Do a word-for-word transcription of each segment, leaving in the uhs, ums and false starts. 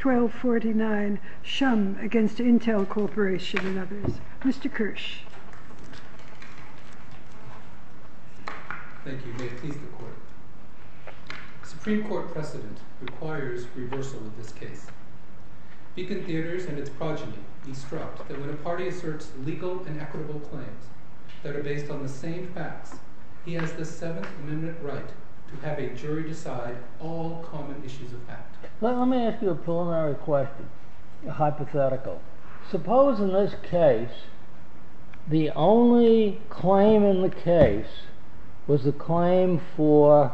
twelve forty-nine, Shum against Intel Corporation and others. Mister Kirsch. Thank you. May it please the Court. Supreme Court precedent requires reversal of this case. Beacon Theaters and its progeny instruct that when a party asserts legal and equitable claims that are based on the same facts, he has the Seventh Amendment right to have a jury decide all common issues of fact. Let, let me ask you a preliminary question, a hypothetical. Suppose in this case, the only claim in the case was the claim for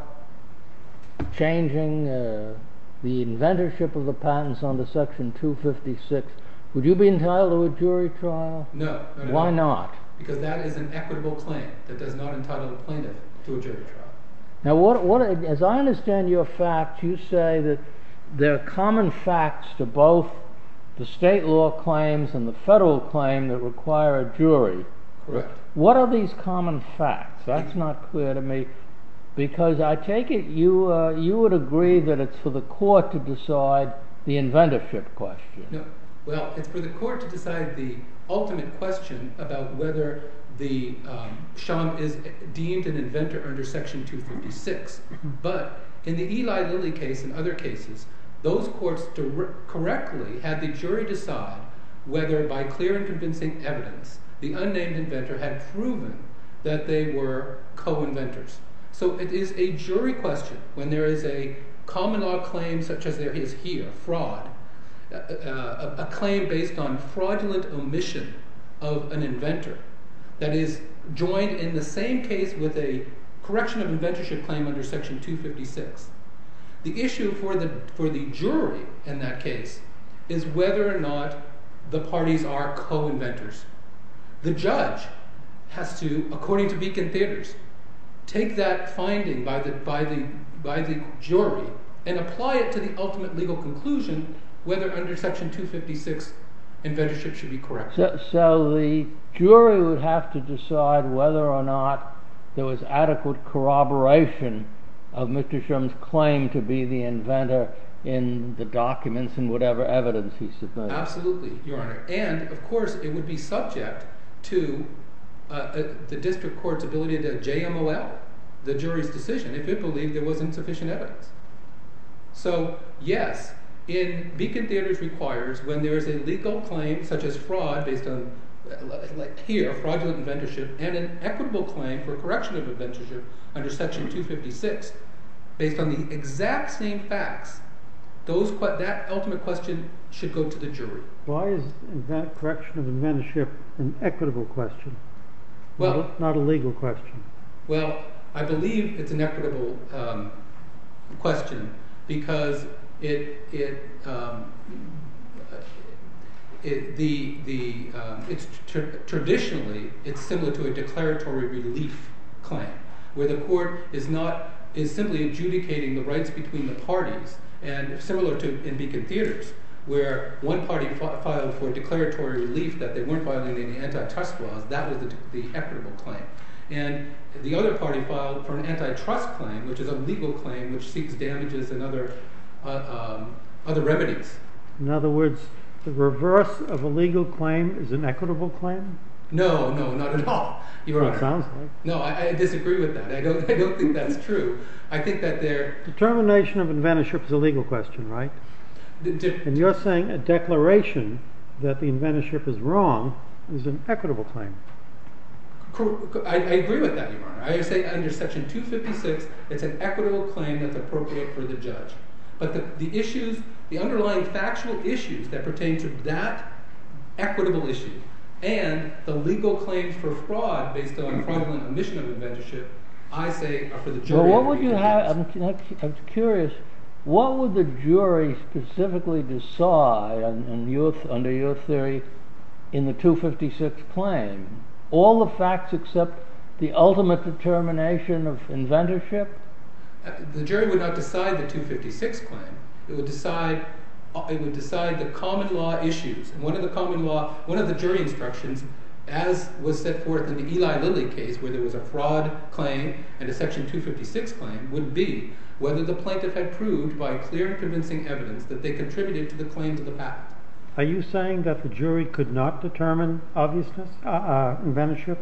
changing uh, the inventorship of the patents under Section two fifty-six. Would you be entitled to a jury trial? No. no Why no. not? Because that is an equitable claim that does not entitle the plaintiff to a jury trial. Now, what, what, as I understand your facts, you say that there are common facts to both the state law claims and the federal claim that require a jury. Correct. What are these common facts? That's not clear to me, because I take it you uh, you would agree that it's for the court to decide the inventorship question. No. Well, it's for the court to decide the ultimate question about whether the um, Shum is deemed an inventor under Section two fifty-six. But in the Eli Lilly case and other cases, those courts correctly had the jury decide whether, by clear and convincing evidence, the unnamed inventor had proven that they were co-inventors. So it is a jury question when there is a common law claim such as there is here, fraud, uh, uh, a, a claim based on fraudulent omission of an inventor that is joined in the same case with a correction of inventorship claim under Section two fifty-six. The issue for the for the jury in that case is whether or not the parties are co-inventors. The judge has to, according to Beacon Theaters, take that finding by the by the by the jury and apply it to the ultimate legal conclusion whether under Section two fifty-six inventorship should be corrected. So, so the jury would have to decide whether or not there was adequate corroboration of Mister Shum's claim to be the inventor in the documents and whatever evidence he submitted. Absolutely, Your Honor. And, of course, it would be subject to uh, uh, the district court's ability to J M O L the jury's decision if it believed there was insufficient evidence. So, yes, in Beacon Theaters requires when there is a legal claim such as fraud based on, like here, fraudulent inventorship, and an equitable claim for correction of inventorship under Section two fifty-six, based on the exact same facts, those that ultimate question should go to the jury. Why is invent, correction of inventorship an equitable question, well, not, a, not a legal question? Well, I believe it's an equitable um, question because it it, um, it the the um, it's tr- traditionally it's similar to a declaratory relief claim, where the court is not is simply adjudicating the rights between the parties, and similar to in Beacon Theaters, where one party f- filed for declaratory relief that they weren't violating the antitrust laws. That was the, the equitable claim. And the other party filed for an antitrust claim, which is a legal claim which seeks damages and other uh, um, other remedies. In other words, the reverse of a legal claim is an equitable claim? No, no, not at all, Your Honor. It sounds like. No, I, I disagree with that. I don't. I don't think that's true. I think that there. Determination of inventorship is a legal question, right? D- d- and you're saying a declaration that the inventorship is wrong is an equitable claim. I, I agree with that, Your Honor. I say under Section two fifty-six, it's an equitable claim that's appropriate for the judge. But the, the issues, the underlying factual issues that pertain to that equitable issue and the legal claims for fraud based on fraudulent omission of inventorship, I say are for the jury. Well, what would you have? I'm, I'm curious. What would the jury specifically decide on, on your, under your theory in the two fifty-six claim? All the facts except the ultimate determination of inventorship? Uh, the jury would not decide the two fifty-six claim. It would decide. Uh, it would decide the common law issues. And one of the common law, one of the jury instructions as was set forth in the Eli Lilly case, where there was a fraud claim and a Section two fifty-six claim, would be whether the plaintiff had proved by clear and convincing evidence that they contributed to the claims of the patent. Are you saying that the jury could not determine obviousness, uh, uh, inventorship?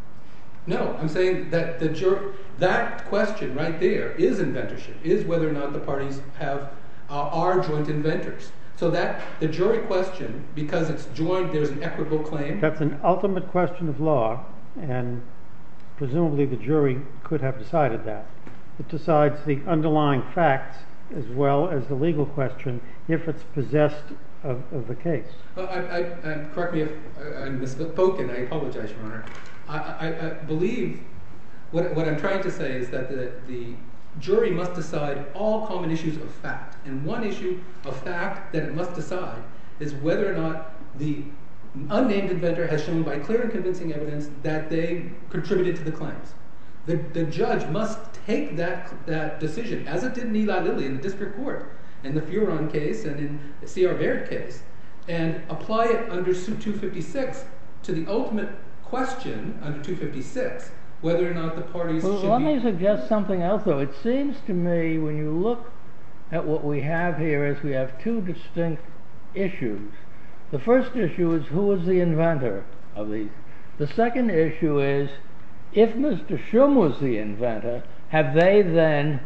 No, I'm saying that the jur- that question right there is inventorship, is whether or not the parties have uh, are joint inventors. So that the jury question, because it's joined, there's an equitable claim. That's an ultimate question of law, and presumably the jury could have decided that. It decides the underlying facts as well as the legal question if it's possessed of, of the case. Well, I, I, I, correct me if I, I misspoke, and I apologize, Your Honor. I, I, I believe what, what I'm trying to say is that the, the jury must decide all common issues of fact. And one issue of fact that it must decide is whether or not the unnamed inventor has shown by clear and convincing evidence that they contributed to the claims. The, the judge must take that, that decision, as it did in Eli Lilly in the district court, in the Furon case and in the C R Baird case, and apply it under Suit two fifty-six to the ultimate question under two fifty-six, whether or not the parties well, should let be... me suggest something else, though. It seems to me, when you look at what we have here, is we have two distinct issues. The first issue is who is the inventor of these. The second issue is, if Mister Shum was the inventor, have they then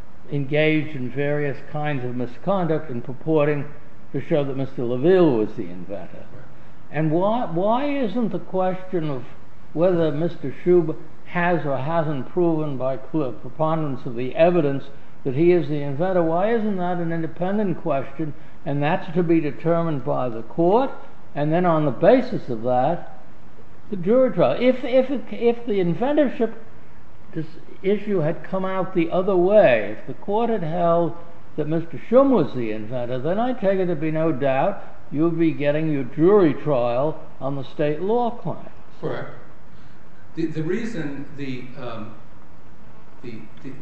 engaged in various kinds of misconduct in purporting to show that Mister LaVille was the inventor? And why, why isn't the question of whether Mister Shum has or hasn't proven by clear preponderance of the evidence that he is the inventor, why isn't that an independent question, and that's to be determined by the court, and then on the basis of that, the jury trial? If, if, it, if the inventorship this issue had come out the other way, if the court had held that Mister Shum was the inventor, then I take it to be no doubt you would be getting your jury trial on the state law claim. Correct. The, the reason the, um, the, the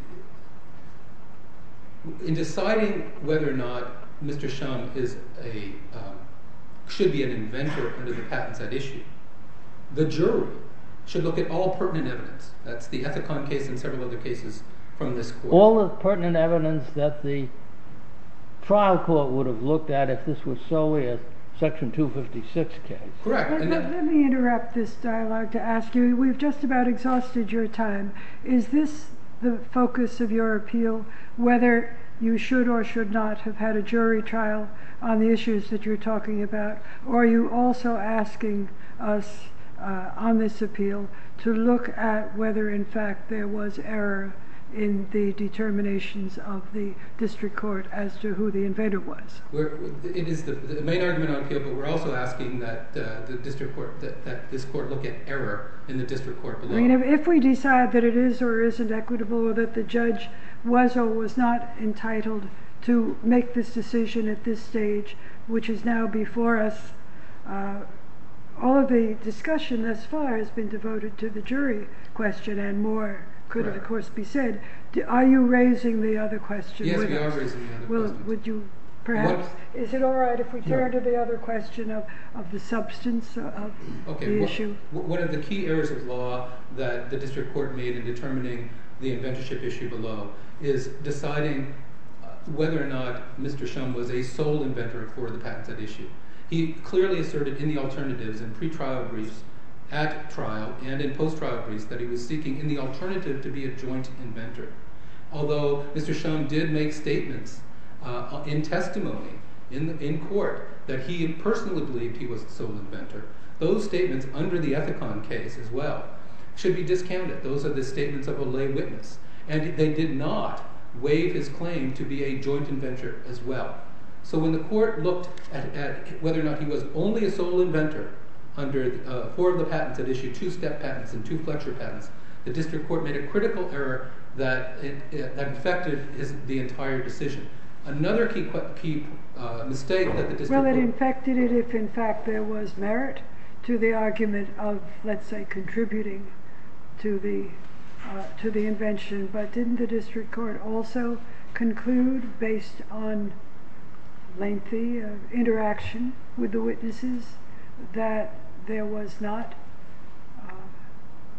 in deciding whether or not Mister Shum is a um, should be an inventor under the patents at issue, the jury should look at all pertinent evidence. That's the Ethicon case and several other cases from this court. All the pertinent evidence that the trial court would have looked at if this was solely a Section two fifty-six case. Correct. Let, And let, that, let me interrupt this dialogue to ask you, we've just about exhausted your time. Is this the focus of your appeal, whether you should or should not have had a jury trial on the issues that you're talking about? Or are you also asking us uh, on this appeal to look at whether in fact there was error in the determinations of the district court as to who the inventor was? we're, it is the, the main argument on appeal, but we're also asking that uh, the district court, that, that this court look at error in the district court below. I mean, if, if we decide that it is or isn't equitable, or that the judge was or was not entitled to make this decision at this stage, which is now before us, uh, all of the discussion thus far has been devoted to the jury question, and more could, Correct. of course, be said. Do, are you raising the other question Yes, with we us? are raising the other Well, questions. would you perhaps, What- is it all right if we turn No. to the other question of, of the substance of Okay, the wha- issue? wha- one of the key errors of law that the district court made in determining the inventorship issue below is deciding uh, whether or not Mister Shum was a sole inventor for the patents at issue. He clearly asserted in the alternatives in pretrial briefs, at trial, and in post-trial briefs that he was seeking in the alternative to be a joint inventor. Although Mister Shum did make statements uh, in testimony in, in court that he personally believed he was the sole inventor, those statements under the Ethicon case as well should be discounted. Those are the statements of a lay witness. And they did not waive his claim to be a joint inventor as well. So when the court looked at, at whether or not he was only a sole inventor under uh, four of the patents at issue, two step patents and two Fletcher patents, the district court made a critical error that, it, it, that affected his, the entire decision. Another key, key uh, mistake that the district Well, it court... infected it if in fact there was merit to the argument of, let's say, contributing to the uh, to the invention, but didn't the district court also conclude, based on lengthy uh, interaction with the witnesses, that there was not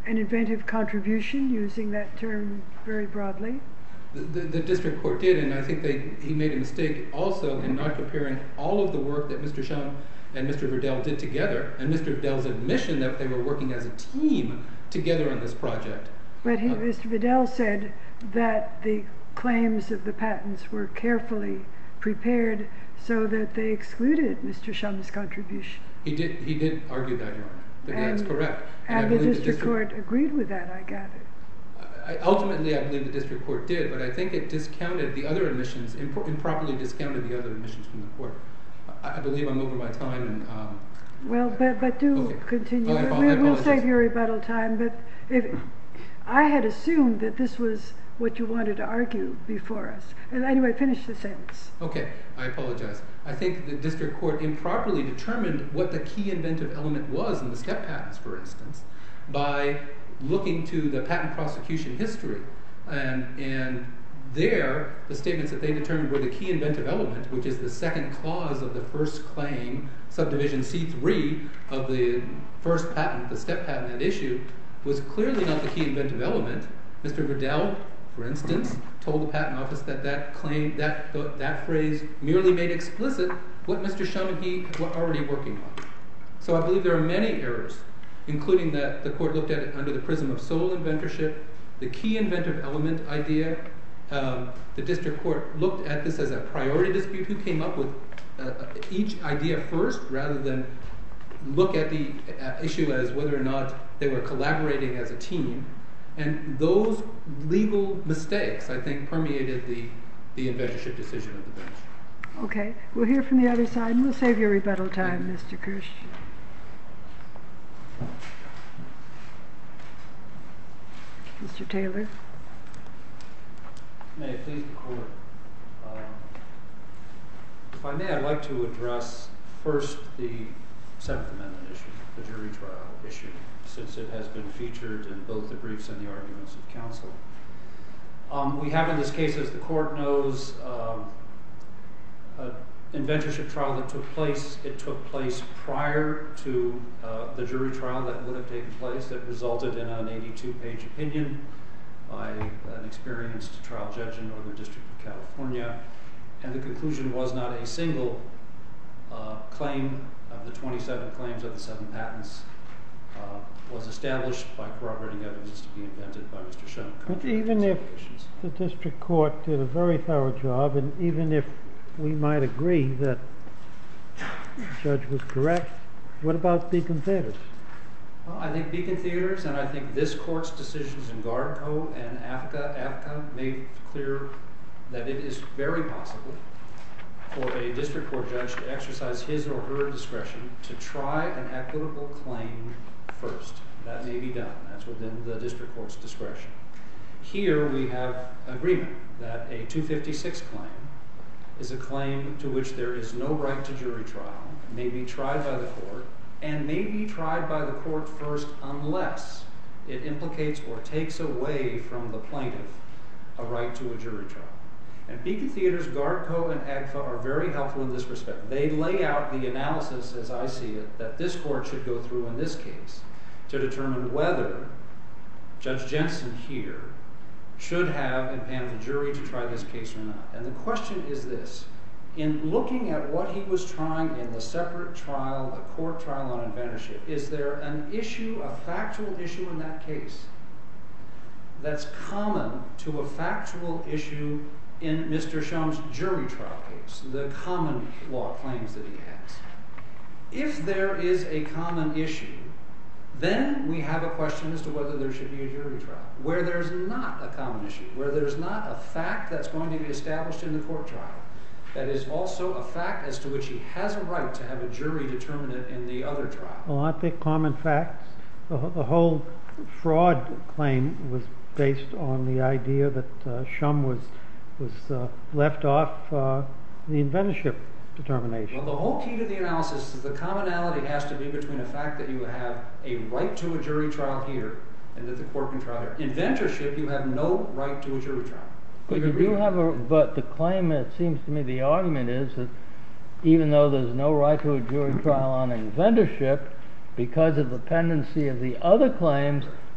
an inventive contribution, using that term very broadly? The, the, the district court did, and I think they, he made a mistake also in not comparing all of the work that Mister Shum and Mister Verdell did together, and Mister Verdell's admission that they were working as a team together on this project. But he, Uh, Mister Verdell said that the claims of the patents were carefully prepared so that they excluded Mister Shum's contribution. He did, he did argue that, Your Honor. That That's correct. And, I and the believe district court agreed with that, I gather. I, ultimately, I believe the district court did, but I think it discounted the other admissions, impro- improperly discounted the other admissions from the court. I, I believe I'm over my time, and um, well, but but do okay. continue. Oh, I, we, I we'll save your rebuttal time. But if I had assumed that this was what you wanted to argue before us, and anyway, finish the sentence. Okay, I apologize. I think the district court improperly determined what the key inventive element was in the step patents, for instance, by looking to the patent prosecution history. And, and there, the statements that they determined were the key inventive element, which is the second clause of the first claim, subdivision C three of the first patent, the step patent at issue, was clearly not the key inventive element. Mister Verdell, for instance, told the patent office that that claim, that, that phrase merely made explicit what Mister Shum and he were already working on. So I believe there are many errors, including that the court looked at it under the prism of sole inventorship, the key inventive element idea. Um, the district court looked at this as a priority dispute. Who came up with uh, each idea first, rather than look at the uh, issue as whether or not they were collaborating as a team. And those legal mistakes, I think, permeated the, the inventorship decision of the bench. Okay, we'll hear from the other side, and we'll save your rebuttal time, Mister Kirsch. Mister Taylor. May it please the court. Um, if I may, I'd like to address first the Seventh Amendment issue, the jury trial issue, since it has been featured in both the briefs and the arguments of counsel. Um, we have in this case, as the court knows, um, an inventorship trial that took place. It took place prior to uh, the jury trial that would have taken place, that resulted in an eighty-two page opinion by an experienced trial judge in Northern District of California. And the conclusion was not a single uh, claim of the twenty-seven claims of the seven patents uh, was established by corroborating evidence to be invented by Mister Shum. But even if the district court did a very thorough job, and even if we might agree that the judge was correct, what about Beacon Theaters? Well, I think Beacon Theaters, and I think this court's decisions in Gardco and Africa, Africa made clear that it is very possible for a district court judge to exercise his or her discretion to try an equitable claim first. That may be done. That's within the district court's discretion. Here we have agreement that a two fifty-six claim is a claim to which there is no right to jury trial, may be tried by the court, and may be tried by the court first unless it implicates or takes away from the plaintiff a right to a jury trial. And Beacon Theaters, Gardco, and A G F A are very helpful in this respect. They lay out the analysis, as I see it, that this court should go through in this case to determine whether Judge Jensen here should have impaneled a jury to try this case or not. And the question is this. In looking at what he was trying in the separate trial, the court trial on inventorship, is there an issue, a factual issue in that case that's common to a factual issue in Mister Shum's jury trial case, the common law claims that he has? If there is a common issue, then we have a question as to whether there should be a jury trial. Where there's not a common issue, where there's not a fact that's going to be established in the court trial, that is also a fact as to which he has a right to have a jury determine it in the other trial. Well, aren't they common facts? The, the whole fraud claim was based on the idea that uh, Shum was was uh, left off uh, the inventorship determination. Well, the whole key to the analysis is the commonality has to be between a fact that you have a right to a jury trial here and that the court can trial here. Inventorship, you have no right to a jury trial. But you do have a, but the claim, it seems to me, the argument is that even though there's no right to a jury trial on inventorship, because of the pendency of the other claims,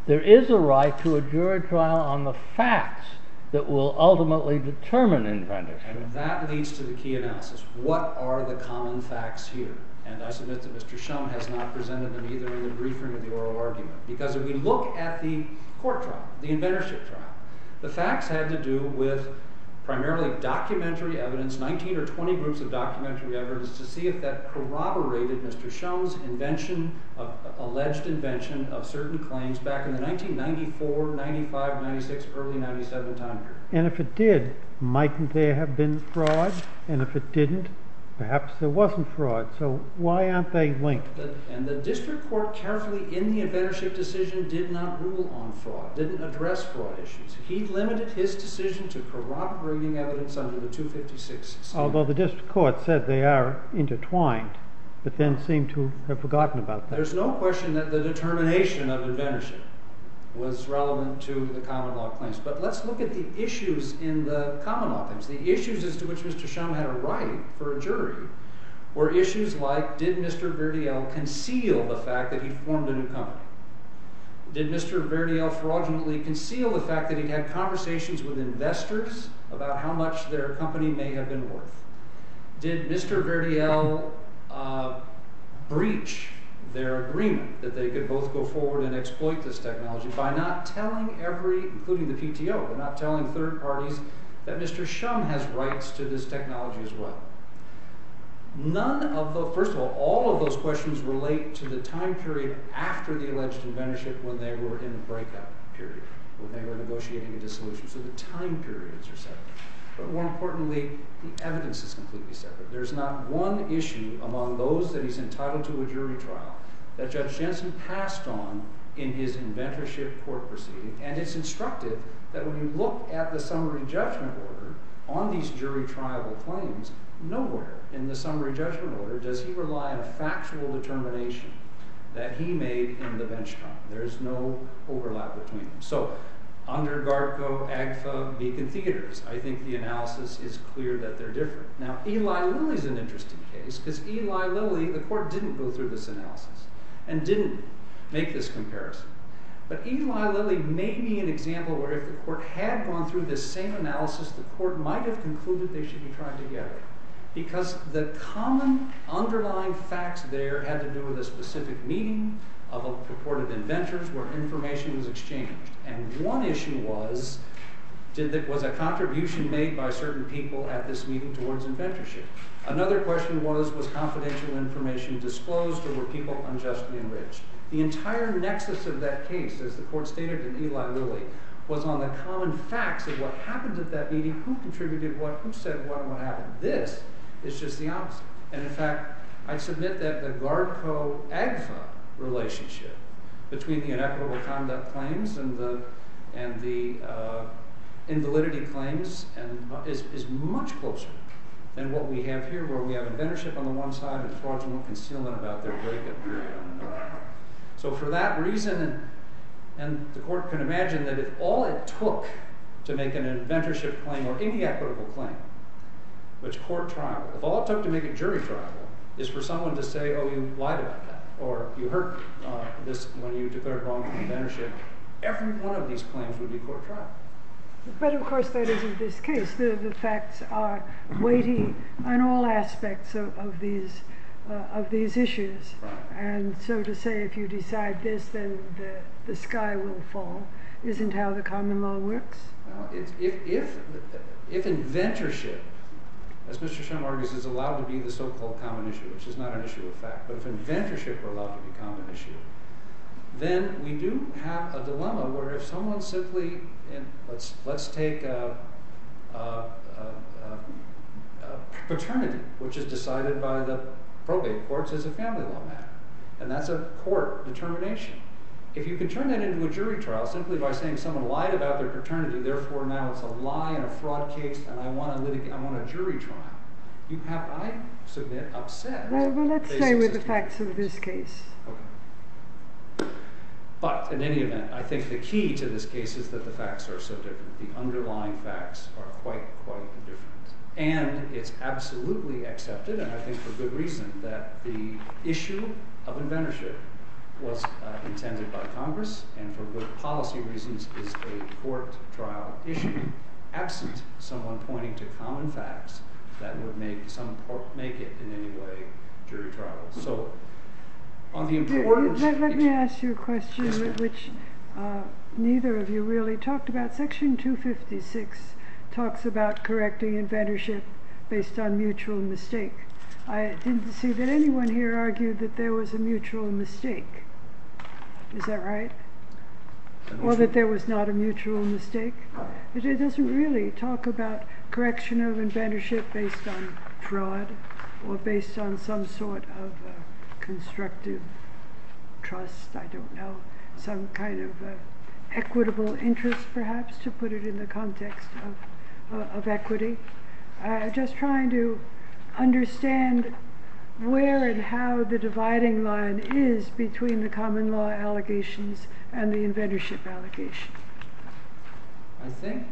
there is a right to a jury trial on the facts that will ultimately determine inventorship. And that leads to the key analysis. What are the common facts here? And I submit that Mister Shum has not presented them either in the briefing or the oral argument. Because if we look at the court trial, the inventorship trial, the facts had to do with primarily documentary evidence, nineteen or twenty groups of documentary evidence, to see if that corroborated Mister Shum's invention, of, alleged invention of certain claims back in the nineteen ninety-four, ninety-five, ninety-six, early ninety-seven time period. And if it did, mightn't there have been fraud? And if it didn't, perhaps there wasn't fraud. So why aren't they linked? The, and the district court carefully in the inventorship decision did not rule on fraud, didn't address fraud issues. He limited his decision to corroborating evidence under the two fifty-six standard. Although the district court said they are intertwined, but then seemed to have forgotten about that. There's no question that the determination of inventorship was relevant to the common law claims. But let's look at the issues in the common law claims. The issues as to which Mister Shum had a right for a jury were issues like, did Mister Verdiel conceal the fact that he formed a new company? Did Mister Verdiel fraudulently conceal the fact that he'd had conversations with investors about how much their company may have been worth? Did Mister Verdiel uh, breach their agreement that they could both go forward and exploit this technology by not telling every, including the P T O, but not telling third parties that Mister Shum has rights to this technology as well? None of the, first of all, all of those questions relate to the time period after the alleged inventorship when they were in the breakout period, when they were negotiating a dissolution. So the time periods are separate. But more importantly, the evidence is completely separate. There's not one issue among those that he's entitled to a jury trial that Judge Jensen passed on in his inventorship court proceeding. And it's instructive that when you look at the summary judgment order on these jury triable claims, nowhere in the summary judgment order does he rely on a factual determination that he made in the bench trial. There's no overlap between them. So under Gardco, AGFA, Beacon Theaters, I think the analysis is clear that they're different. Now, Eli Lilly's an interesting case because Eli Lilly, the court didn't go through this analysis and didn't make this comparison. But Eli Lilly may be an example where if the court had gone through this same analysis, the court might have concluded they should be tried together. Because the common underlying facts there had to do with a specific meeting of a purported inventors where information was exchanged. And one issue was, did that, was a contribution made by certain people at this meeting towards inventorship? Another question was, was confidential information disclosed or were people unjustly enriched? The entire nexus of that case, as the court stated in Eli Lilly, was on the common facts of what happened at that meeting, who contributed what, who said what, and what happened. This is just the opposite. And in fact, I submit that the Gardco-AGFA relationship between the inequitable conduct claims and the and the uh, invalidity claims and uh, is, is much closer than what we have here, where we have inventorship on the one side and fraudulent concealment about their breakup period on another. So for that reason, and, and the court can imagine that if all it took to make an inventorship claim or any equitable claim, which court trial, if all it took to make it jury trial is for someone to say, oh, you lied about that, or you heard uh, this when you declared wrong for inventorship, every one of these claims would be court trial. But of course that isn't this case. The, the facts are weighty on all aspects of, of these uh, of these issues. Right. And so to say if you decide this, then the, the sky will fall, isn't how the common law works. Well, it's, if, if, if inventorship, as Mister Shum argues, is allowed to be the so-called common issue, which is not an issue of fact, but if inventorship were allowed to be a common issue, then we do have a dilemma where if someone simply, in, let's let's take a, a, a, a, a paternity, which is decided by the probate courts as a family law matter, and that's a court determination. If you can turn that into a jury trial simply by saying someone lied about their paternity, therefore now it's a lie and a fraud case, and I want a litig- I want a jury trial, you have, I submit, upset. Well, well let's stay with the facts of this case. Okay. But in any event, I think the key to this case is that the facts are so different. The underlying facts are quite, quite different. And it's absolutely accepted, and I think for good reason, that the issue of inventorship was uh, intended by Congress and for good policy reasons is a court trial issue, absent someone pointing to common facts that would make some make it in any way jury trial. So, on the important... Let, let me ask you a question, yes, which uh, neither of you really talked about. Section two fifty-six talks about correcting inventorship based on mutual mistake. I didn't see that anyone here argued that there was a mutual mistake. Is that right? Or that there was not a mutual mistake? It, it doesn't really talk about correction of inventorship based on fraud or based on some sort of uh, constructive trust, I don't know, some kind of uh, equitable interest, perhaps, to put it in the context of, uh, of equity. I'm uh, just trying to understand where and how the dividing line is between the common law allegations and the inventorship allegation. I think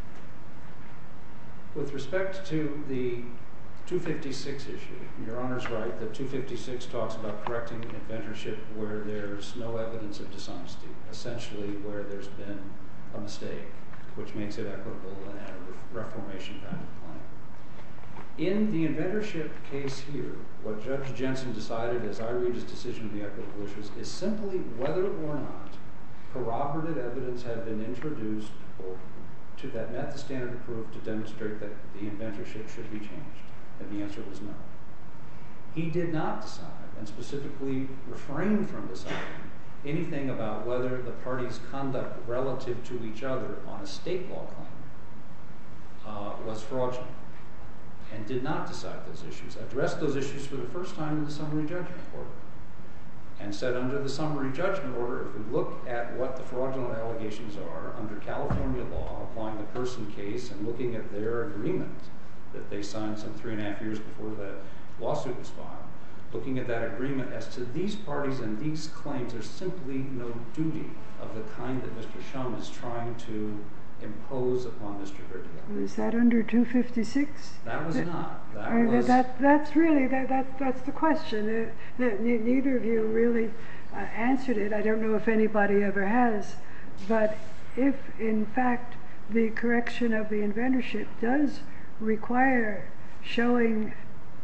with respect to the two fifty-six issue, Your Honor's right that two fifty-six talks about correcting inventorship where there's no evidence of dishonesty, essentially where there's been a mistake, which makes it equitable and a reformation kind of claim. In the inventorship case here, what Judge Jensen decided, as I read his decision on the equitable issues, is simply whether or not corroborative evidence had been introduced or to that met the standard of proof to demonstrate that the inventorship should be changed. And the answer was no. He did not decide, and specifically refrained from deciding, anything about whether the parties' conduct relative to each other on a state law claim uh, was fraudulent, and did not decide those issues, addressed those issues for the first time in the summary judgment order, and said under the summary judgment order, if we look at what the fraudulent allegations are under California law, applying the Person case and looking at their agreement that they signed some three and a half years before the lawsuit was filed, looking at that agreement as to these parties and these claims, there's simply no duty of the kind that Mister Shum is trying to impose upon Mister Gridley. Was that under two fifty-six? That was not. That I mean, was... That, that's really, that, that, that's the question. Uh, neither of you really uh, answered it. I don't know if anybody ever has. But if, in fact, the correction of the inventorship does require showing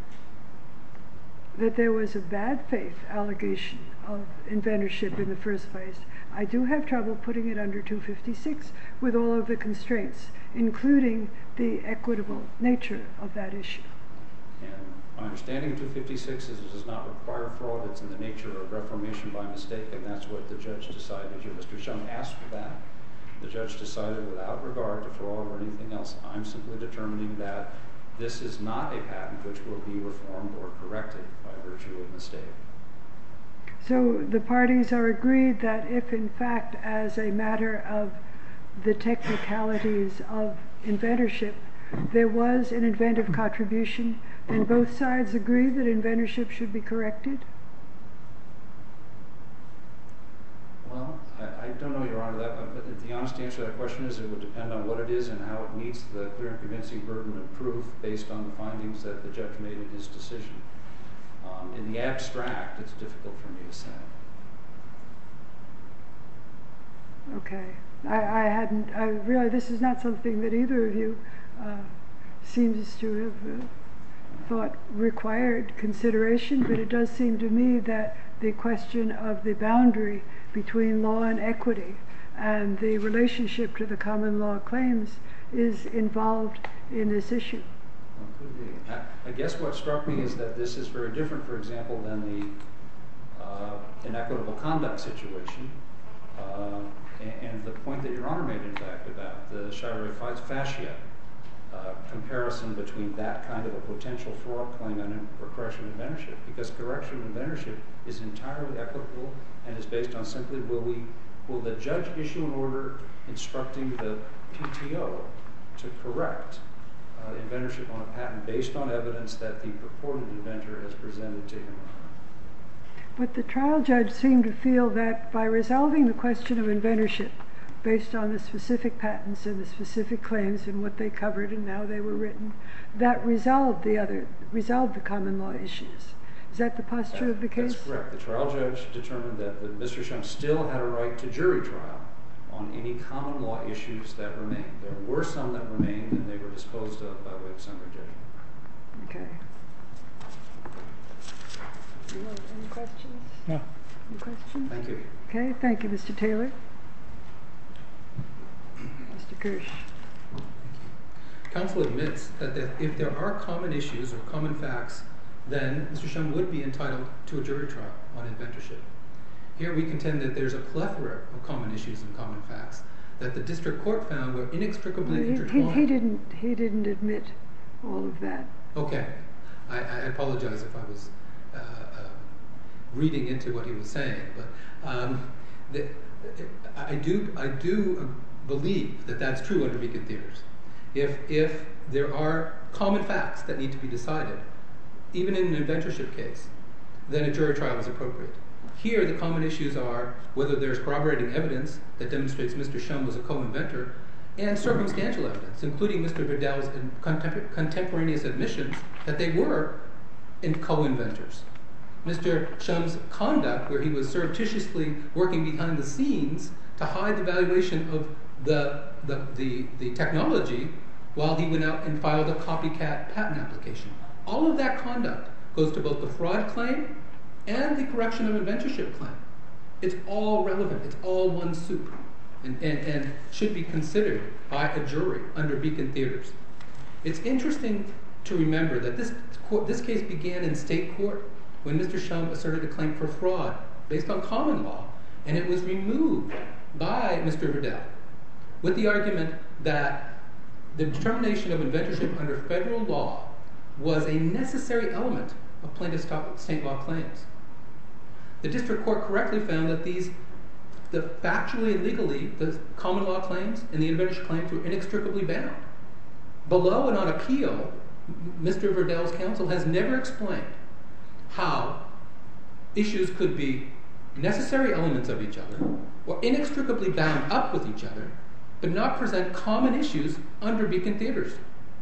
that there was a bad faith allegation of inventorship in the first place, I do have trouble putting it under two fifty-six with all of the constraints, including the equitable nature of that issue. And my understanding of two fifty-six is it does not require fraud. It's in the nature of reformation by mistake, and that's what the judge decided. Mister Shum asked for that. The judge decided without regard to fraud or anything else. I'm simply determining that this is not a patent which will be reformed or corrected by virtue of mistake. So the parties are agreed that if, in fact, as a matter of the technicalities of inventorship, there was an inventive contribution, then both sides agree that inventorship should be corrected? Well, I, I don't know, Your Honor, that, but the honest answer to that question is it would depend on what it is and how it meets the clear and convincing burden of proof based on the findings that the judge made in his decision. Um, in the abstract, it's difficult for me to say. Okay. I, I hadn't, I really, this is not something that either of you uh, seems to have uh, thought required consideration, but it does seem to me that the question of the boundary between law and equity and the relationship to the common law claims is involved in this issue. Well, could be. I, I guess what struck me is that this is very different, for example, than the uh, inequitable conduct situation. Uh, and, and the point that Your Honor made, in fact, about the Shire fascia uh, comparison between that kind of a potential fraud claim and a correction of inventorship, because correction of inventorship is entirely equitable and is based on simply will we will the judge issue an order instructing the P T O to correct uh, inventorship on a patent based on evidence that the purported inventor has presented to him. But the trial judge seemed to feel that by resolving the question of inventorship based on the specific patents and the specific claims and what they covered and how they were written, that resolved the other, resolved the common law issues. Is that the posture of the case? That's correct. The trial judge determined that, that Mister Shum still had a right to jury trial on any common law issues that remained. There were some that remained, and they were disposed of by way of summary judgment. Okay. Any questions? No. Any questions? Thank you. Okay, thank you, Mister Taylor. Mister Kirsch. Counsel admits that if there are common issues or common facts, then Mister Shum would be entitled to a jury trial on inventorship. Here we contend that there's a plethora of common issues and common facts that the district court found were inextricably Well, he, intertwined. he, he didn't. He didn't admit all of that. Okay, I, I apologize if I was uh, uh, reading into what he was saying, but um, the, I do I do believe that that's true under Beacon Theaters. If if there are common facts that need to be decided, even in an inventorship case, then a jury trial is appropriate. Here, the common issues are whether there's corroborating evidence that demonstrates Mister Shum was a co-inventor, and circumstantial evidence, including Mister Verdell's contem- contemporaneous admissions that they were in co-inventors. Mister Shum's conduct, where he was surreptitiously working behind the scenes to hide the valuation of the, the, the, the technology while he went out and filed a copycat patent application. All of that conduct goes to both the fraud claim and the correction of inventorship claim. It's all relevant. It's all one soup, and, and, and should be considered by a jury under Beacon Theaters. It's interesting to remember that this, this case began in state court when Mister Shum asserted a claim for fraud based on common law, and it was removed by Mister Verdell with the argument that the determination of inventorship under federal law was a necessary element of plaintiff's state law claims. The district court correctly found that these, the factually and legally, the common law claims and the inventorship claims were inextricably bound. Below and on appeal, Mister Verdell's counsel has never explained how issues could be necessary elements of each other or inextricably bound up with each other, but not present common issues under Beacon Theaters.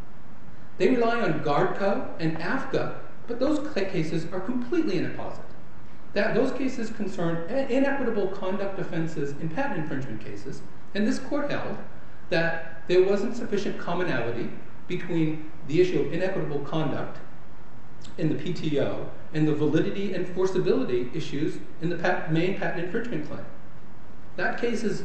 They rely on GARDCO and AFCA, but those cases are completely inapposite. That those cases concern inequitable conduct offenses in patent infringement cases, and this court held that there wasn't sufficient commonality between the issue of inequitable conduct in the P T O and the validity and enforceability issues in the pat- main patent infringement claim. That case is,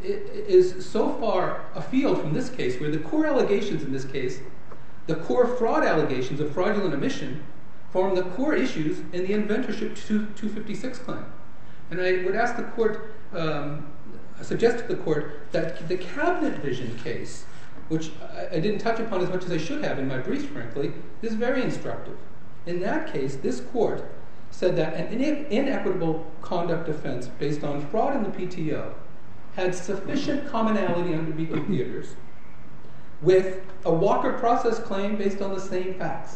is so far afield from this case, where the core allegations in this case, the core fraud allegations of fraudulent omission, form the core issues in the inventorship two fifty-six claim. And I would ask the court, um, suggest to the court that the Cabinet Vision case, which I, I didn't touch upon as much as I should have in my briefs, frankly, is very instructive. In that case, this court said that an ine- inequitable conduct offense based on fraud in the P T O had sufficient commonality under Beacon Theaters with a Walker process claim based on the same facts.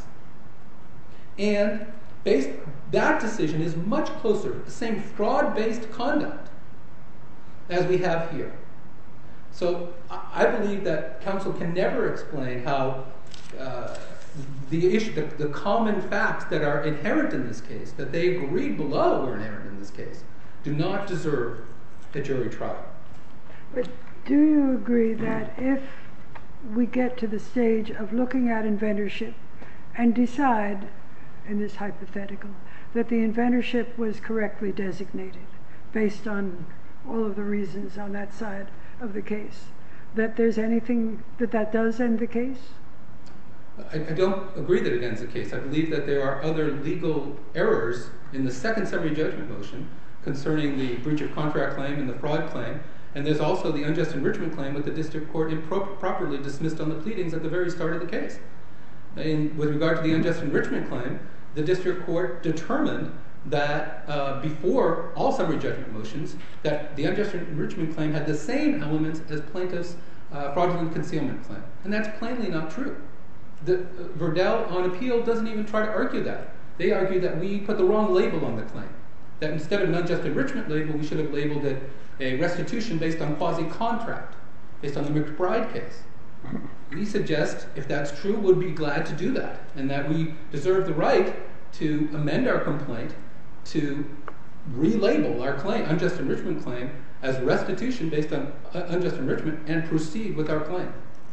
And based, that decision is much closer to the same fraud-based conduct as we have here. So I believe that counsel can never explain how uh, the issue, the, the common facts that are inherent in this case, that they agreed below were inherent in this case, do not deserve a jury trial. But do you agree that if we get to the stage of looking at inventorship and decide, in this hypothetical, that the inventorship was correctly designated based on all of the reasons on that side of the case, that there's anything that that does end the case? I, I don't agree that it ends the case. I believe that there are other legal errors in the second summary judgment motion concerning the breach of contract claim and the fraud claim, and there's also the unjust enrichment claim that the district court improperly dismissed on the pleadings at the very start of the case. In, with regard to the unjust enrichment claim, the district court determined that uh, before all summary judgment motions, that the unjust enrichment claim had the same elements as plaintiff's uh, fraudulent concealment claim. And that's plainly not true. The, uh, Verdell on appeal doesn't even try to argue that. They argue that we put the wrong label on the claim, that instead of an unjust enrichment label, we should have labeled it a restitution based on quasi-contract, based on the McBride case. We suggest, if that's true, we'd be glad to do that, and that we deserve the right to amend our complaint to relabel our claim, unjust enrichment claim, as restitution based on unjust enrichment and proceed with our claim.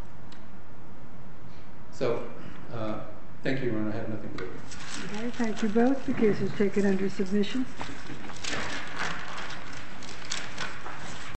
So, uh, thank you, Your Honor. I have nothing further. Okay, thank you both. The case is taken under submission.